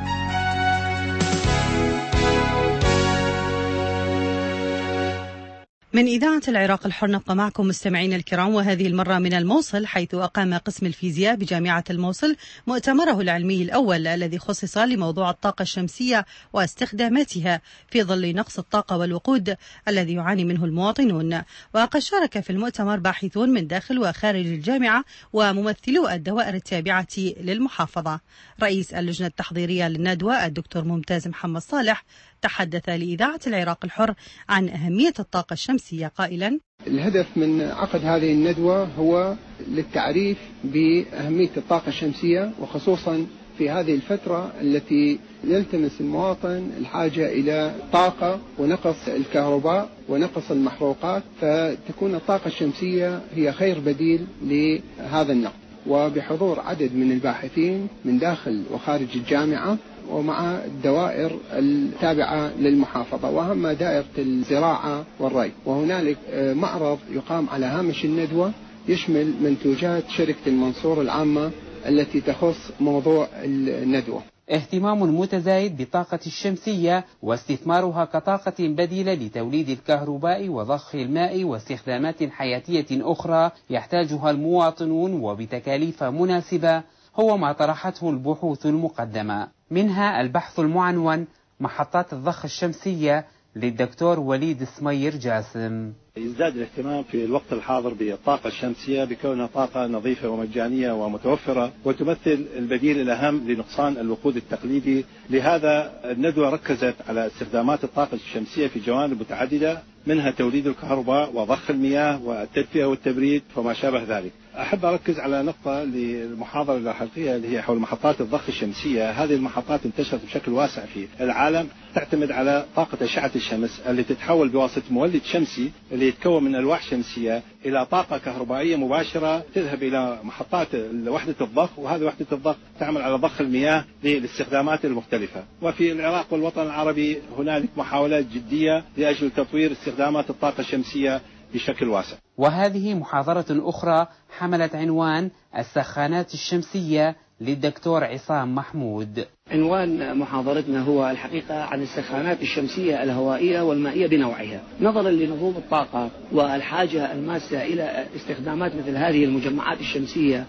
من إذاعة العراق الحر نبقى معكم مستمعين الكرام، وهذه المرة من الموصل، حيث أقام قسم الفيزياء بجامعة الموصل مؤتمره العلمي الأول الذي خصص لموضوع الطاقة الشمسية واستخداماتها في ظل نقص الطاقة والوقود الذي يعاني منه المواطنون. وقد شارك في المؤتمر باحثون من داخل وخارج الجامعة وممثلو الدوائر التابعة للمحافظة. رئيس اللجنة التحضيرية للندوة الدكتور ممتاز محمد صالح تحدث لإذاعة العراق الحر عن أهمية الطاقة الشمسية قائلا: الهدف من عقد هذه الندوة هو للتعريف بأهمية الطاقة الشمسية، وخصوصا في هذه الفترة التي يلتمس المواطن الحاجة إلى طاقة ونقص الكهرباء ونقص المحروقات، فتكون الطاقة الشمسية هي خير بديل لهذا النقص. وبحضور عدد من الباحثين من داخل وخارج الجامعة ومع الدوائر التابعة للمحافظة، وهم دائرة الزراعة والري. وهنالك معرض يقام على هامش الندوة يشمل منتوجات شركة المنصور العامة التي تخص موضوع الندوة. اهتمام متزايد بالطاقة الشمسية واستثمارها كطاقة بديلة لتوليد الكهرباء وضخ الماء واستخدامات حياتية أخرى يحتاجها المواطنون وبتكاليف مناسبة هو ما طرحته البحوث المقدمة، منها البحث المعنون محطات الضخ الشمسية للدكتور وليد سمير جاسم. يزداد الاهتمام في الوقت الحاضر بالطاقة الشمسية بكونها طاقة نظيفة ومجانية ومتوفرة، وتمثل البديل الأهم لنقصان الوقود التقليدي. لهذا الندوة ركزت على استخدامات الطاقة الشمسية في جوانب متعددة، منها توليد الكهرباء وضخ المياه والتدفئة والتبريد وما شابه ذلك. أحب أركز على نقطة للمحاضرة الحلقية اللي هي حول محطات الضخ الشمسية. هذه المحطات انتشرت بشكل واسع في العالم، تعتمد على طاقة أشعة الشمس اللي تتحول بواسطة مولد شمسي اللي يتكون من ألواح شمسية إلى طاقة كهربائية مباشرة تذهب إلى محطات وحدة الضخ، وهذه وحدة الضخ تعمل على ضخ المياه للاستخدامات المختلفة. وفي العراق والوطن العربي هنالك محاولات جدية لأجل تطوير استخدامات الطاقة الشمسية بشكل واسع. وهذه محاضرة أخرى حملت عنوان السخانات الشمسية للدكتور عصام محمود. عنوان محاضرتنا هو الحقيقة عن السخانات الشمسية الهوائية والمائية بنوعها، نظرا لنظام الطاقة والحاجة الماسة إلى استخدامات مثل هذه المجمعات الشمسية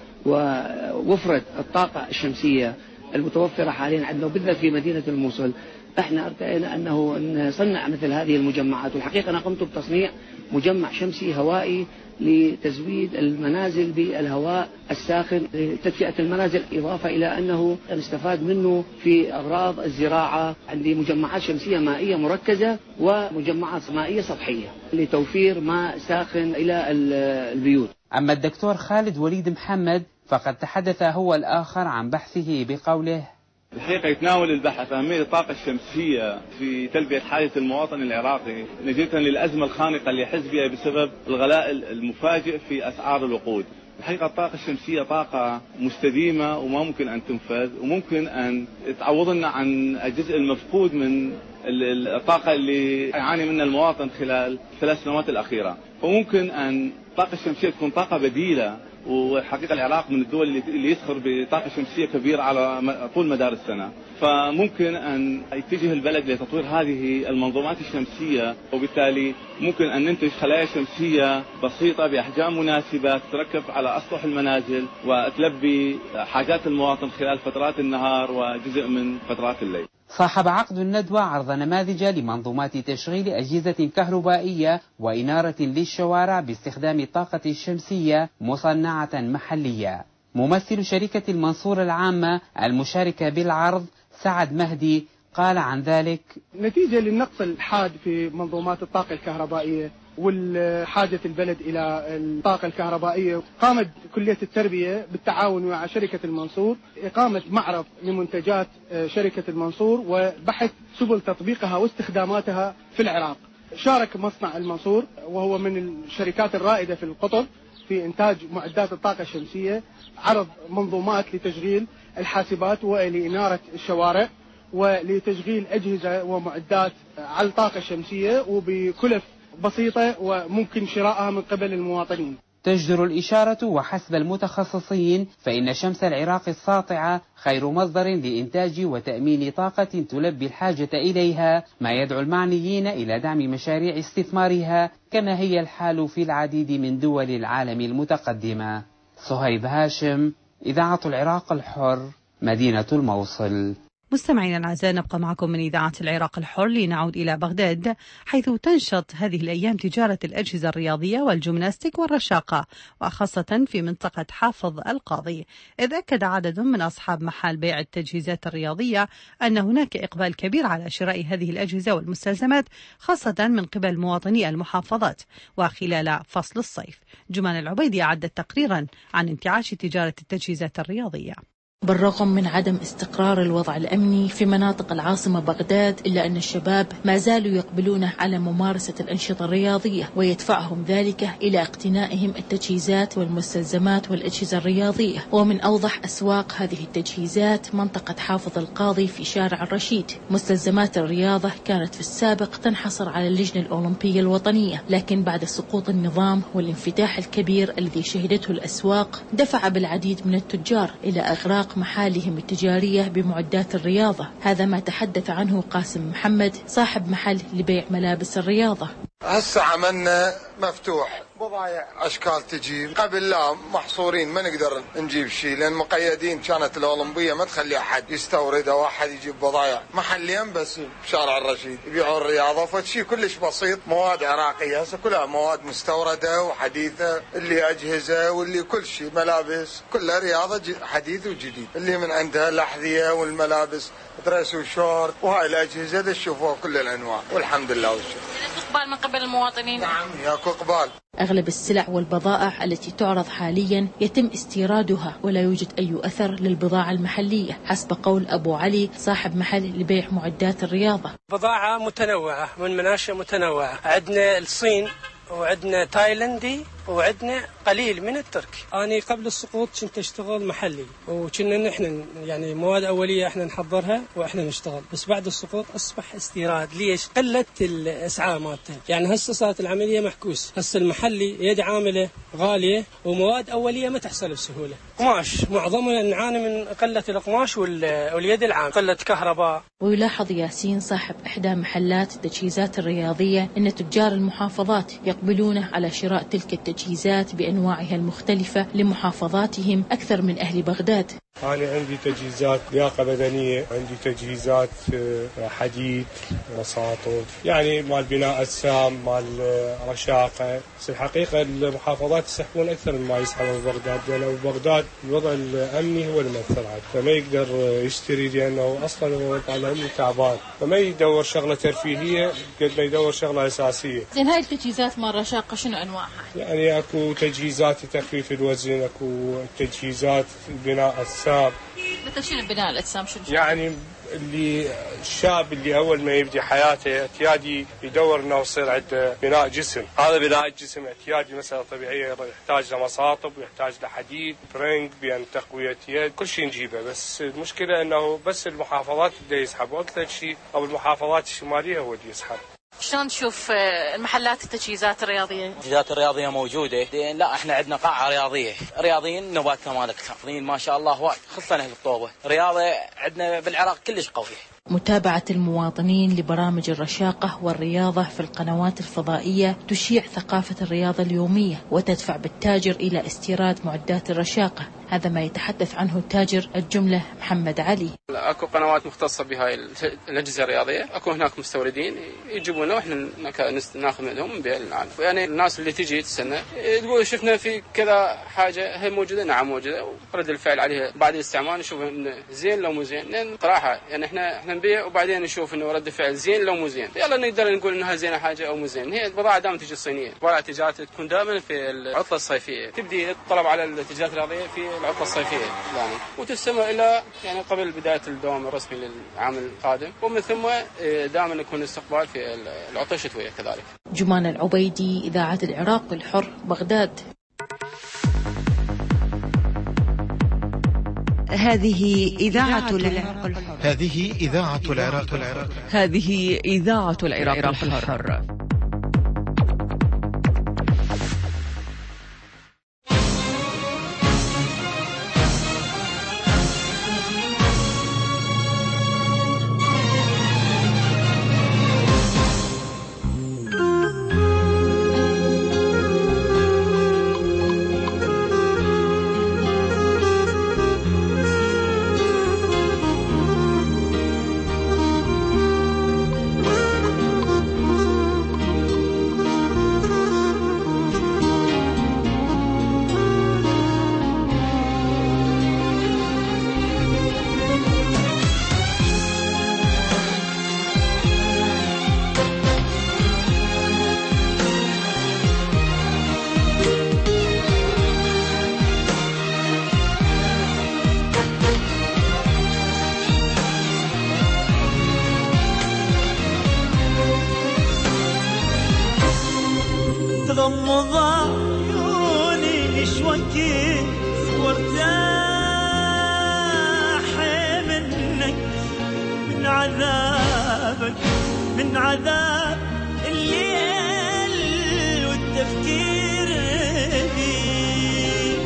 ووفرة الطاقة الشمسية المتوفرة حاليا عندنا وبالذات في مدينة الموصل. احنا ارتئينا انه نصنع مثل هذه المجمعات، والحقيقة انا قمت بتصنيع مجمع شمسي هوائي لتزويد المنازل بالهواء الساخن لتدفئة المنازل، إضافة إلى أنه نستفاد منه في أغراض الزراعة. عندي مجمعات شمسية مائية مركزة ومجمعات مائية سطحية لتوفير ماء ساخن إلى البيوت. أما الدكتور خالد وليد محمد فقد تحدث هو الآخر عن بحثه بقوله: الحقيقة يتناول البحث أهمية الطاقة الشمسية في تلبية حاجة المواطن العراقي نتيجة للأزمة الخانقة اللي يحس بها بسبب الغلاء المفاجئ في أسعار الوقود. الحقيقة الطاقة الشمسية طاقة مستديمة وما ممكن أن تنفذ، وممكن أن تعوضنا عن الجزء المفقود من الطاقة اللي يعاني منها المواطن خلال ثلاث سنوات الأخيرة. وممكن أن الطاقة الشمسية تكون طاقة بديلة، والحقيقة العراق من الدول اللي يسخر بطاقة شمسية كبيرة على طول مدار السنة، فممكن أن يتجه البلد لتطوير هذه المنظومات الشمسية، وبالتالي ممكن أن ننتج خلايا شمسية بسيطة بأحجام مناسبة تركب على أسطح المنازل وتلبي حاجات المواطن خلال فترات النهار وجزء من فترات الليل. صاحب عقد الندوة عرض نماذج لمنظومات تشغيل أجهزة كهربائية وإنارة للشوارع باستخدام الطاقة الشمسية مصنعة محلية. ممثل شركة المنصور العامة المشاركة بالعرض سعد مهدي قال عن ذلك: نتيجة للنقص الحاد في منظومات الطاقة الكهربائية والحاجة البلد إلى الطاقة الكهربائية، قامت كلية التربية بالتعاون مع شركة المنصور إقامة معرض لمنتجات شركة المنصور وبحث سبل تطبيقها واستخداماتها في العراق. شارك مصنع المنصور وهو من الشركات الرائدة في القطر في إنتاج معدات الطاقة الشمسية، عرض منظومات لتشغيل الحاسبات ولإنارة الشوارع ولتشغيل أجهزة ومعدات على الطاقة الشمسية وبكلف بسيطة وممكن شراءها من قبل المواطنين. تجدر الإشارة وحسب المتخصصين فإن شمس العراق الساطعة خير مصدر لإنتاج وتأمين طاقة تلبي الحاجة إليها، ما يدعو المعنيين إلى دعم مشاريع استثمارها كما هي الحال في العديد من دول العالم المتقدمة. صهيب هاشم، إذاعة العراق الحر، مدينة الموصل. مستمعينا الأعزاء، نبقى معكم من إذاعة العراق الحر لنعود إلى بغداد، حيث تنشط هذه الأيام تجارة الأجهزة الرياضية والجمناستيك والرشاقة، وخاصة في منطقة حافظ القاضي، إذ أكد عدد من أصحاب محال بيع التجهيزات الرياضية أن هناك إقبال كبير على شراء هذه الأجهزة والمستلزمات، خاصة من قبل مواطني المحافظات وخلال فصل الصيف. جمان العبيدي أعدت تقريرا عن انتعاش تجارة التجهيزات الرياضية. بالرغم من عدم استقرار الوضع الأمني في مناطق العاصمة بغداد، إلا أن الشباب ما زالوا يقبلون على ممارسة الأنشطة الرياضية، ويدفعهم ذلك إلى اقتنائهم التجهيزات والمستلزمات والأجهزة الرياضية. ومن أوضح أسواق هذه التجهيزات منطقة حافظ القاضي في شارع الرشيد. مستلزمات الرياضة كانت في السابق تنحصر على اللجنة الأولمبية الوطنية، لكن بعد سقوط النظام والانفتاح الكبير الذي شهدته الأسواق دفع بالعديد من التجار إلى إغراق محالهم التجارية بمعدات الرياضة. هذا ما تحدث عنه قاسم محمد صاحب محل لبيع ملابس الرياضة. هسه عملنا مفتوح، بضايع اشكال تجي، قبل لا محصورين ما نقدر نجيب شيء لان مقيدين، كانت الاولمبيه ما تخلي احد يستورد او احد يجيب بضايع. محلين بس بشارع الرشيد يبيعوا الرياضه، فشيء كلش بسيط، مواد عراقيه هسه كلها مواد مستورده وحديثه، اللي اجهزه واللي كل شيء، ملابس كلها رياضه حديث وجديد، اللي من عندها الاحذيه والملابس دريس وشورت وهاي الاجهزه تشوفوها كل الانواع والحمد لله والشكر. اقبال من قبل المواطنين؟ نعم ياكو اقبال. أغلب السلع والبضائع التي تعرض حاليا يتم استيرادها ولا يوجد أي أثر للبضاعة المحلية، حسب قول أبو علي صاحب محل لبيع معدات الرياضة. بضاعة متنوعة من مناشئ متنوعة، عندنا الصين وعندنا تايلندي وعندنا قليل من التركي. أنا قبل السقوط كنت أشتغل محلي وكنا نحن يعني مواد أولية إحنا نحضرها وإحنا نشتغل، بس بعد السقوط أصبح استيراد. ليش؟ قلت الأسعار مالته، يعني هسه صارت العملية محكوس، هسه المحلي يد عاملة غالية ومواد أولية ما تحصل بسهولة. قماش معظمنا نعاني من قلة القماش واليد العام، قلة كهرباء. ويلاحظ ياسين صاحب إحدى محلات التجهيزات الرياضية أن تجار المحافظات يقبلون على شراء تلك التجهيزات بأنواعها المختلفة لمحافظاتهم أكثر من أهل بغداد. أنا عندي تجهيزات لياقة بدنية، عندي تجهيزات حديد، مساطط، يعني مال بناء أجسام، مال رشاقة. بس الحقيقة المحافظات يسحبون أكثر مما يسحبون ببغداد، لأن بغداد الوضع الأمني هو المؤثر عليه، فما يقدر يشتري لأنه أصلا الوضع الأمني تعبان، فما يدور شغلة ترفيهية قد ما يدور شغلة أساسية. زين هاي التجهيزات مال رشاقة شنو أنواعها؟ يعني أكو تجهيزات لتخفيف الوزن، أكو تجهيزات بناء أجسام. مثل شنو بناء الأجسام؟ شنو يعني اللي الشاب اللي أول ما يبدي حياته اعتيادي يدور إنه يصير عنده بناء جسم، هذا بناء الجسم اعتيادي مثلا طبيعية يحتاج لمصاطب ويحتاج لحديد، برينج، بين تقوية يد، كل شيء نجيبه. بس المشكلة إنه بس المحافظات اللي يسحبوا أكثر شيء، أو المحافظات الشمالية هو اللي يسحب. شلون تشوف المحلات التجهيزات الرياضية؟ التجهيزات الرياضية موجودة، لا احنا عندنا قاعة رياضية، رياضيين نوباتنا مالك حافظين ما شاء الله وايد، خصوصا اهل الطوبة، رياضة عندنا بالعراق كلش قوية. متابعة المواطنين لبرامج الرشاقة والرياضة في القنوات الفضائية تشيع ثقافة الرياضة اليومية وتدفع بالتاجر إلى استيراد معدات الرشاقة. هذا ما يتحدث عنه تاجر الجملة محمد علي. اكو قنوات مختصة بهاي الأجهزة الرياضية، اكو هناك مستوردين يجيبونا واحنا ناخذ منهم ونبيع للعالم. يعني الناس اللي تجي تستنى تقول شفنا في كذا حاجة هي موجودة، نعم موجودة، ورد الفعل عليها بعد الاستعمال نشوف انه زين لو مو زين. لان صراحة يعني احنا احنا نبيع وبعدين نشوف انه رد الفعل زين لو مو زين، يلا نقدر نقول انها زينة حاجة او مو زين. هي البضاعة دائما تجي الصينية، بضاعة التجارة تكون دائما في العطلة الصيفية، تبدي الطلب على التجارة الرياضية في العطلة الصيفية دائما وتستمر الى يعني قبل بداية الدوام الرسمي للعام القادم، ومن ثم دائما يكون استقبال في العطلة الشتوية كذلك. جمان العبيدي، إذاعة العراق الحر، بغداد. هذه إذاعة العراق الحر. هذه إذاعة العراق الحر. هذه إذاعة العراق الحر. تغمض عيوني شوكي وارتاح منك، من عذابك، من عذاب الليل والتفكير فيك.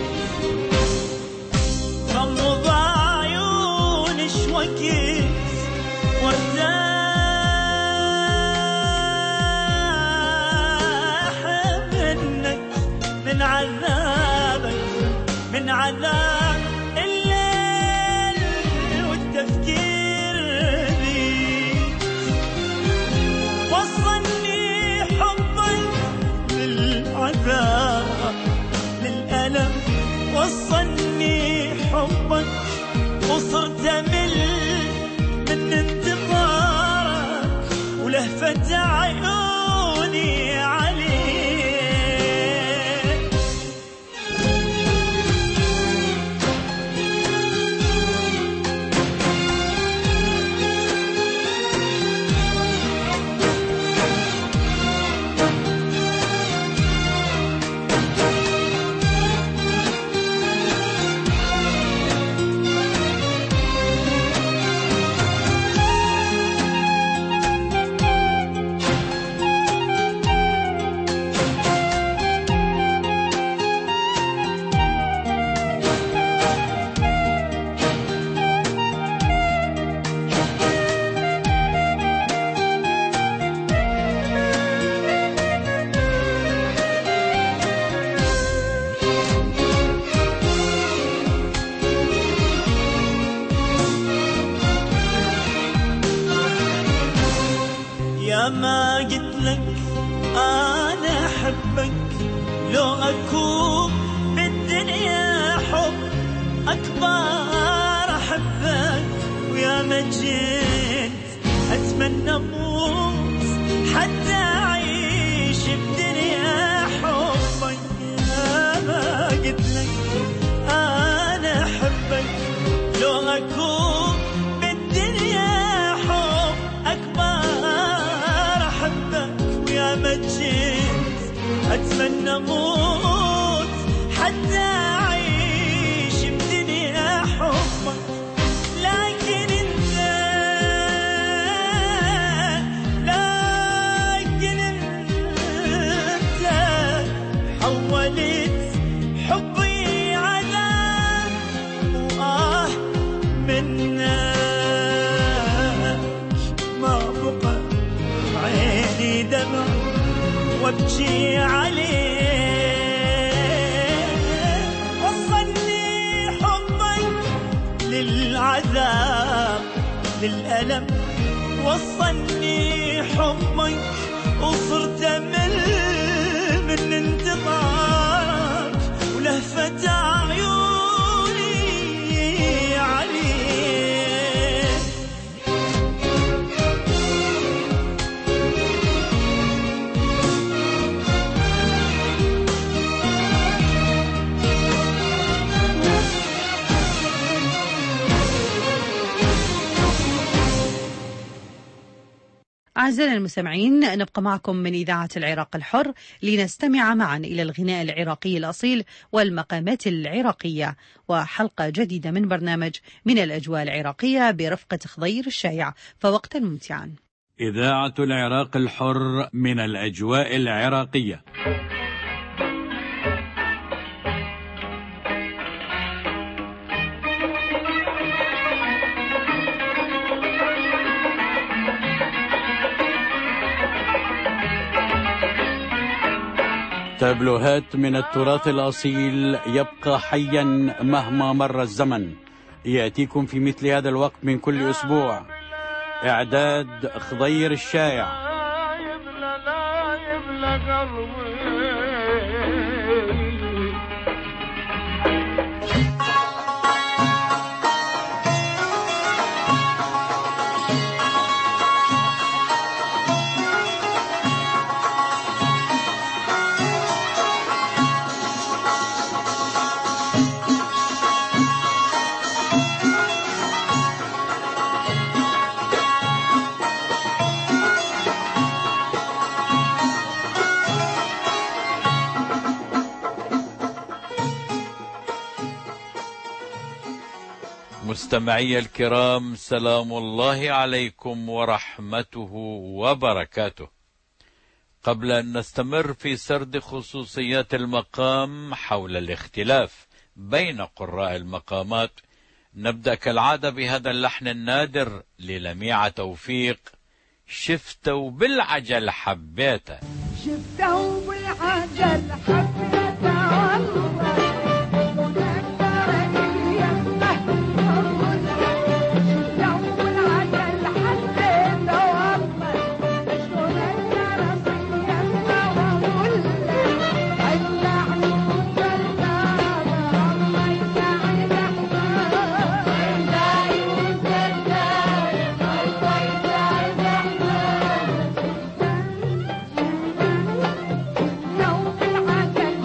غمض عيوني شوكي وارتاح من عذابك، من عذاب الليل والتفكير بيك. وصلني حبك للعذاب للألم، وصلني حبك وصرت أمل من انتظارك ولهفة عيوني عليك. ما قلت لك أنا أحبك، لو أكون بالدنيا حب أكبر أحبك. ويا ما جيت أتمنى أموت حتى أعيش بدنيا حبك. يا ما قلت لك أنا أحبك، لو أكون بالدنيا حب أكبر ويا ما جيت أتمنى أموت حتى أعيش بدنيا حبك. لكن أنت لكن أنت حولت حبي عذاب وآه منك. ما بقى عيني دمع وابكي عليه. وصلني عذاب للألم وصلني حبك وصرت أمل من انتظارك ولهفة عيوني عليك. أعزائنا المستمعين، نبقى معكم من إذاعة العراق الحر لنستمع معا إلى الغناء العراقي الأصيل والمقامات العراقية، وحلقة جديدة من برنامج من الأجواء العراقية برفقة خضير الشايع. فوقتا ممتعا. إذاعة العراق الحر من الأجواء العراقية. تابلوهات من التراث الأصيل يبقى حيا مهما مر الزمن، يأتيكم في مثل هذا الوقت من كل أسبوع. إعداد خضير الشايع. مستمعي الكرام، سلام الله عليكم ورحمته وبركاته. قبل أن نستمر في سرد خصوصيات المقام حول الاختلاف بين قراء المقامات، نبدأ كالعادة بهذا اللحن النادر للميعة توفيق: شفتوا بالعجل حبيته. شفتوا بالعجل حبيته والله العجل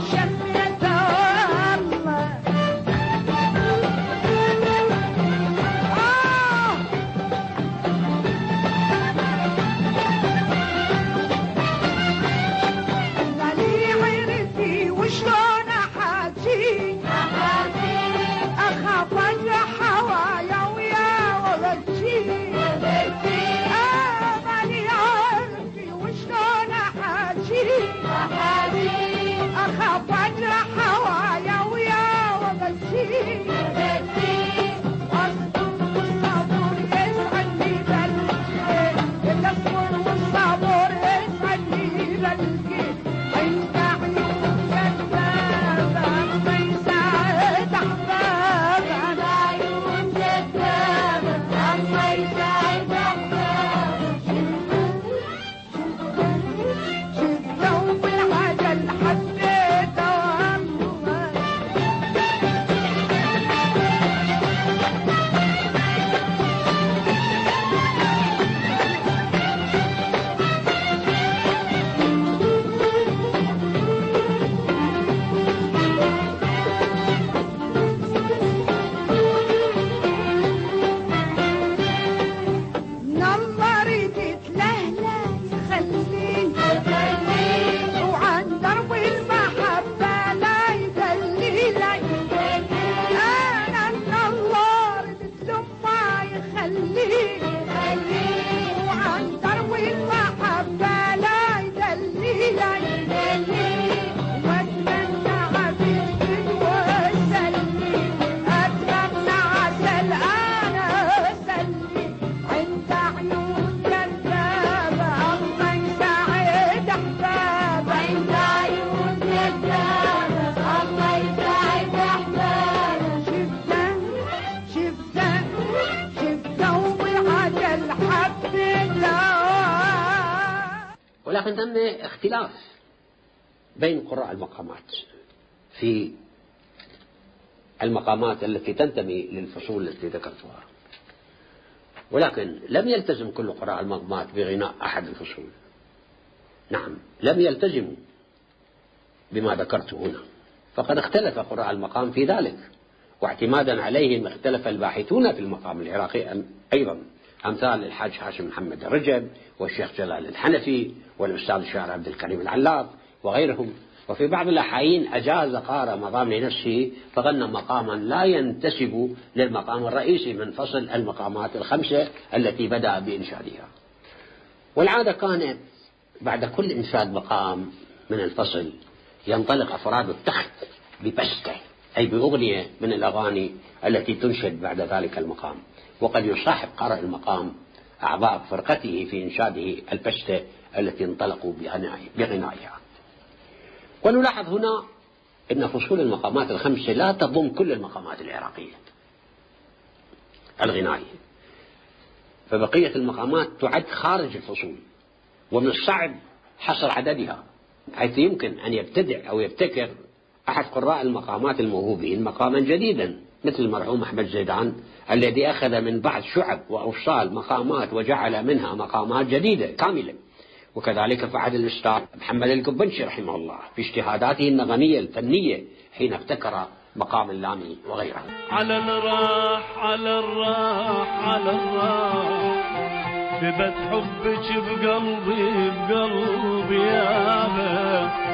ولكن ثم اختلاف بين قراء المقامات في المقامات التي تنتمي للفصول التي ذكرتها، ولكن لم يلتزم كل قراء المقامات بغناء أحد الفصول. نعم، لم يلتزموا بما ذكرت هنا، فقد اختلف قراء المقام في ذلك، واعتمادا عليهم اختلف الباحثون في المقام العراقي أيضا، أمثال الحاج هاشم محمد الرجب والشيخ جلال الحنفي والأستاذ الشاعر عبد الكريم العلاق وغيرهم. وفي بعض الأحايين أجاز قارئ مقام لنفسه فغنى مقاما لا ينتسب للمقام الرئيسي من فصل المقامات الخمسة التي بدأ بإنشادها. والعادة كانت بعد كل إنشاد مقام من الفصل ينطلق أفراد التخت ببسته، أي بأغنية من الأغاني التي تنشد بعد ذلك المقام، وقد يصاحب قارئ المقام أعضاء فرقته في إنشاده البسته التي انطلقوا بغنائها. ونلاحظ هنا أن فصول المقامات الخمسة لا تضم كل المقامات العراقية الغنائية، فبقية المقامات تعد خارج الفصول، ومن الصعب حصر عددها، حيث يمكن أن يبتدع أو يبتكر أحد قراء المقامات الموهوبين مقاما جديدا، مثل المرحوم أحمد زيدان الذي أخذ من بعض شعب وأوصال مقامات وجعل منها مقامات جديدة كاملة. وكذلك فعل الأستاذ محمد القبنشي رحمه الله في اجتهاداته النغمية الفنية حين ابتكر مقام اللامي وغيره. على الراح على الراح على الراح ثبت حبك بقلبي بقلبي يابا.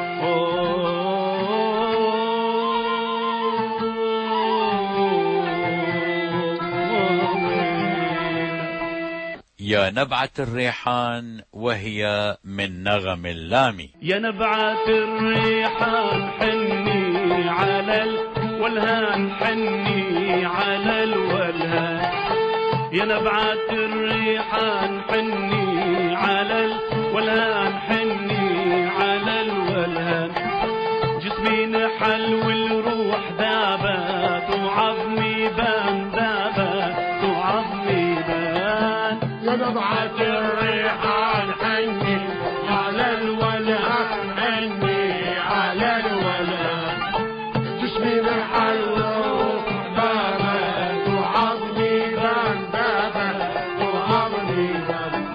يا نبعة الريحان وهي من نغم اللامي. يا نبعة الريحان حني على الولهان حني على الولهان. يا نبعة الريحان حني على الولهان حني على الولهان. جسمي نحل والروح ذابت وعظمي بان ذابت وعظمي بان. يا نبعة الريحان حني على الولهان حني على الولهان. جسمي نحل والروح ذابت وعظمي بان ذابت وعظمي بان.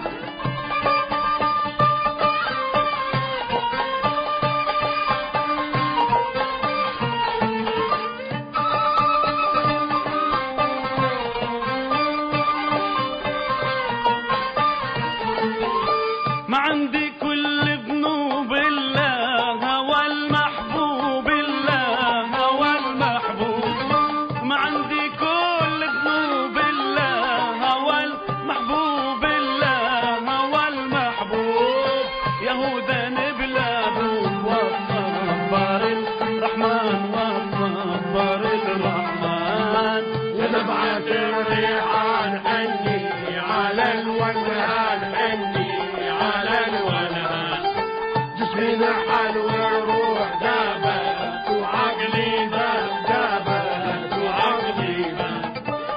ما عندي كل ذنوب الله هوى المحبوب الله هوى المحبوب. ما عندي كل ذنوب الله هوى المحبوب الله هوى المحبوب. يهودا بلادهم والصبر الرحمن والصبر الرحمن. يا نبعة الريحان حني على الولهان حني على الولهان. جسمي نحل والروح ذابت وعقلي بان ذابت وعقلي بان.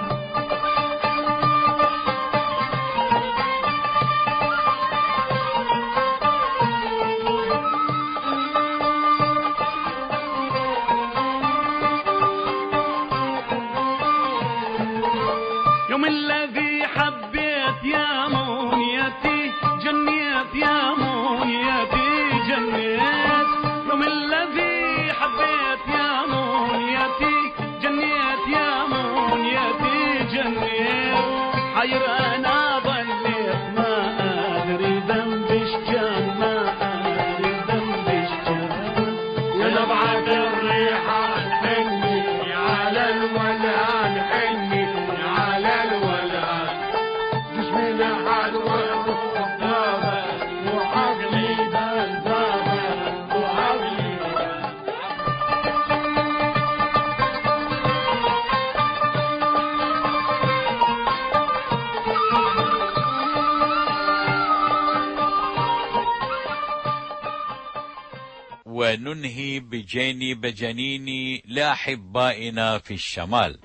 يوم الذي حبيت يا منيتي جنيت يا منيتي جنيت. يوم الذي حبيت يا منيتي جنيت يا منيتي جنيت. حير انا ضليت ما ادري ذنبش كان ما ادري ذنبش كان. يا نبعة الريحان حني على الولهان حني على الولهان. جسمي نحل والروح ذابت وعقلي بان ذابت وعقلي بان. وننهي بجيني بجنيني لأحبائنا في الشمال.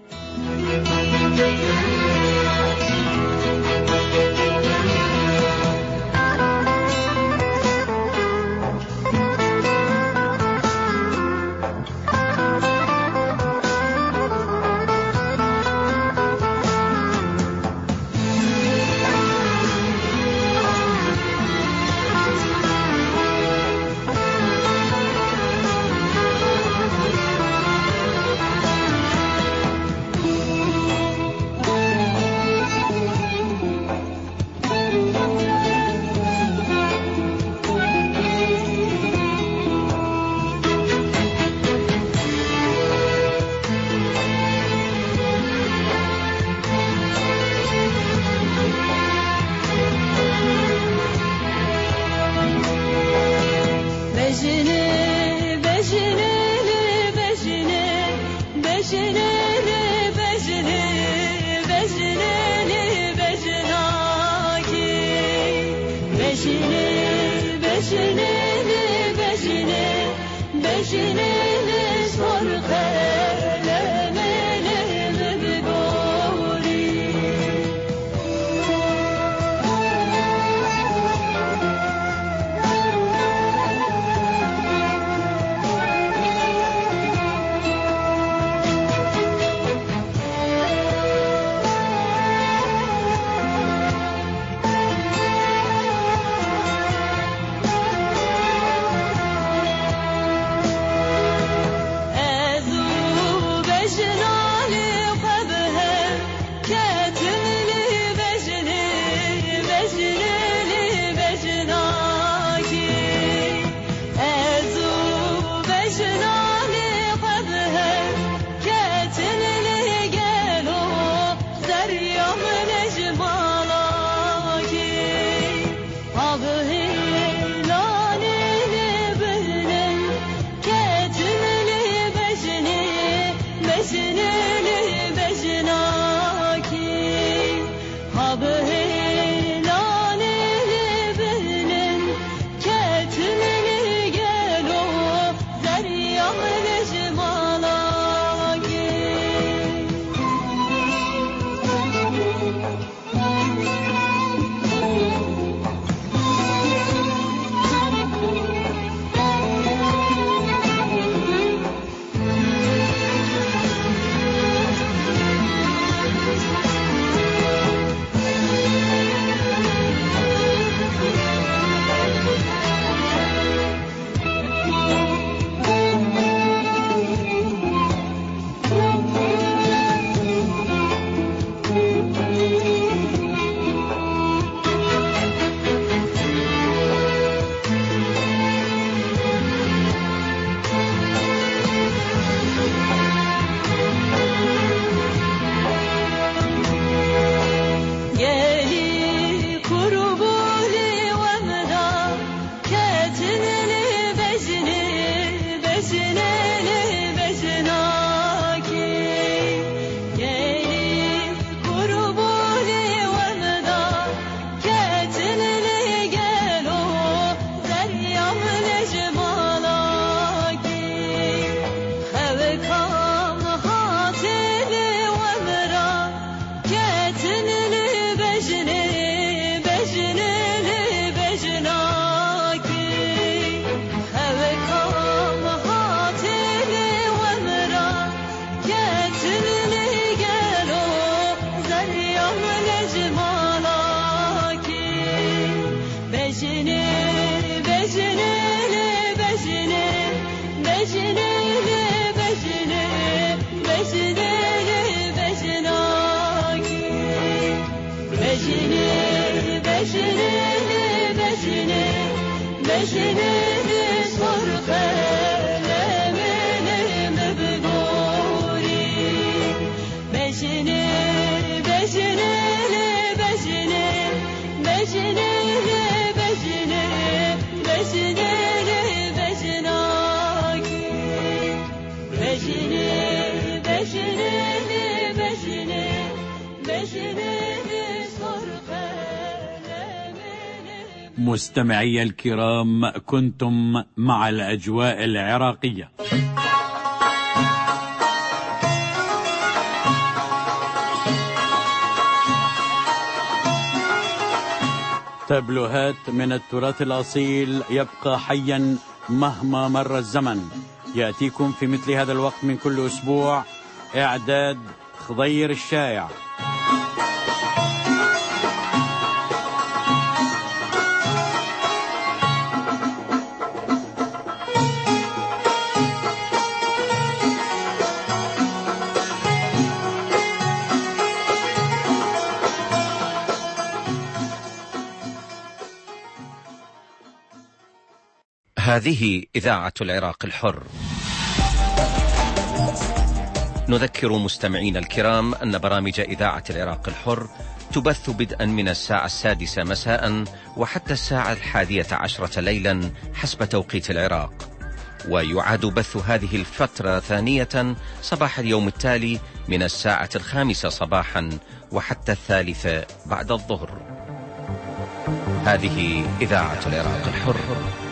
مستمعي الكرام، كنتم مع الأجواء العراقية. تابلوهات من التراث الأصيل يبقى حيا مهما مر الزمن، يأتيكم في مثل هذا الوقت من كل أسبوع. إعداد خضير الشايع. هذه إذاعة العراق الحر. نذكر مستمعين الكرام أن برامج إذاعة العراق الحر تبث بدءا من الساعة السادسة مساء وحتى الساعة الحادية عشرة ليلا حسب توقيت العراق. ويعاد بث هذه الفترة ثانية صباح اليوم التالي من الساعة الخامسة صباحا وحتى الثالثة بعد الظهر. هذه إذاعة العراق الحر.